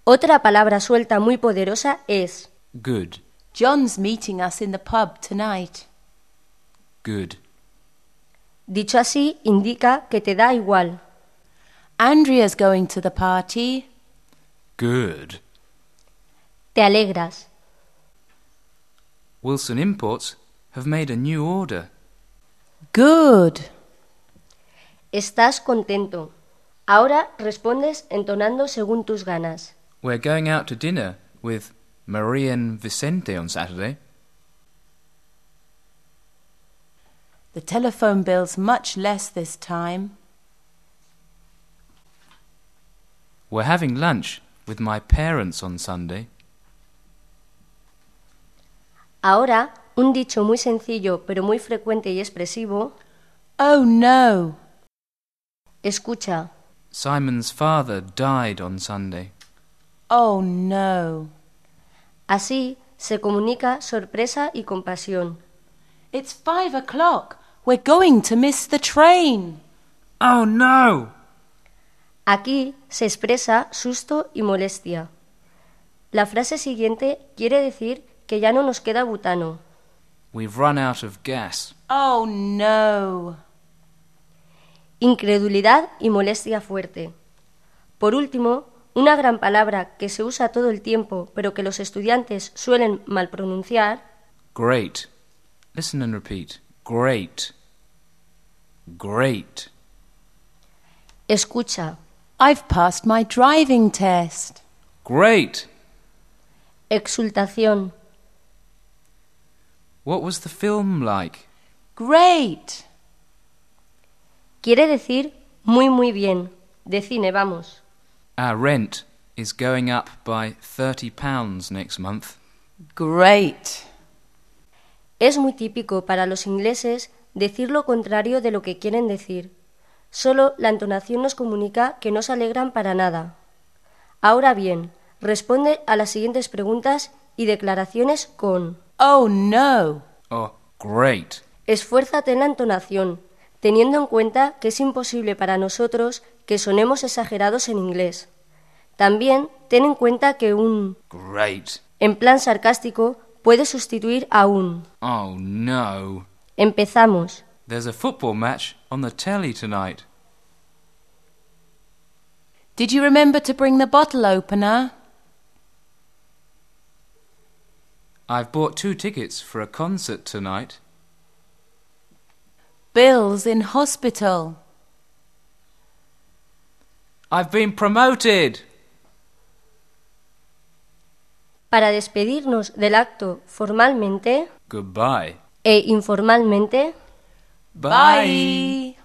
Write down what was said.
Otra palabra suelta muy poderosa es Good. John's meeting us in the pub tonight. Good. Dicho así, indica que te da igual. Andrea's going to the party. Good. Te alegras. Wilson Imports have made a new order. Good. Estás contento. Ahora respondes entonando según tus ganas. We're going out to dinner with Marie and Vicente on Saturday. The telephone bill's much less this time. We're having lunch with my parents on Sunday. Ahora, un dicho muy sencillo pero muy frecuente y expresivo. Oh no. Escucha. Simon's father died on Sunday. Oh no. Así se comunica sorpresa y compasión. It's 5:00. We're going to miss the train. Oh no! Aquí se expresa susto y molestia. La frase siguiente quiere decir que ya no nos queda butano. We've run out of gas. Oh no. Incredulidad y molestia fuerte. Por último, una gran palabra que se usa todo el tiempo pero que los estudiantes suelen mal pronunciar. Great. Listen and repeat. Great. Great. Escucha. I've passed my driving test. Great. Exultación. What was the film like? Great. Quiere decir muy bien. De cine, vamos. Our rent is going up by £30 next month. Great. Es muy típico para los ingleses decir lo contrario de lo que quieren decir. Solo la entonación nos comunica que no se alegran para nada. Ahora bien, responde a las siguientes preguntas y declaraciones con Oh no. Oh, great. esfuérzate en la entonación, teniendo en cuenta que es imposible para nosotros que sonemos exagerados en inglés. También ten en cuenta que un Great. en plan sarcástico puede sustituir a un. Oh no. Empezamos. There's a football match on the telly tonight. Did you remember to bring the bottle opener? I've bought 2 tickets for a concert tonight. Bill's in hospital. I've been promoted. Para despedirnos del acto formalmente Goodbye. e informalmente, Bye.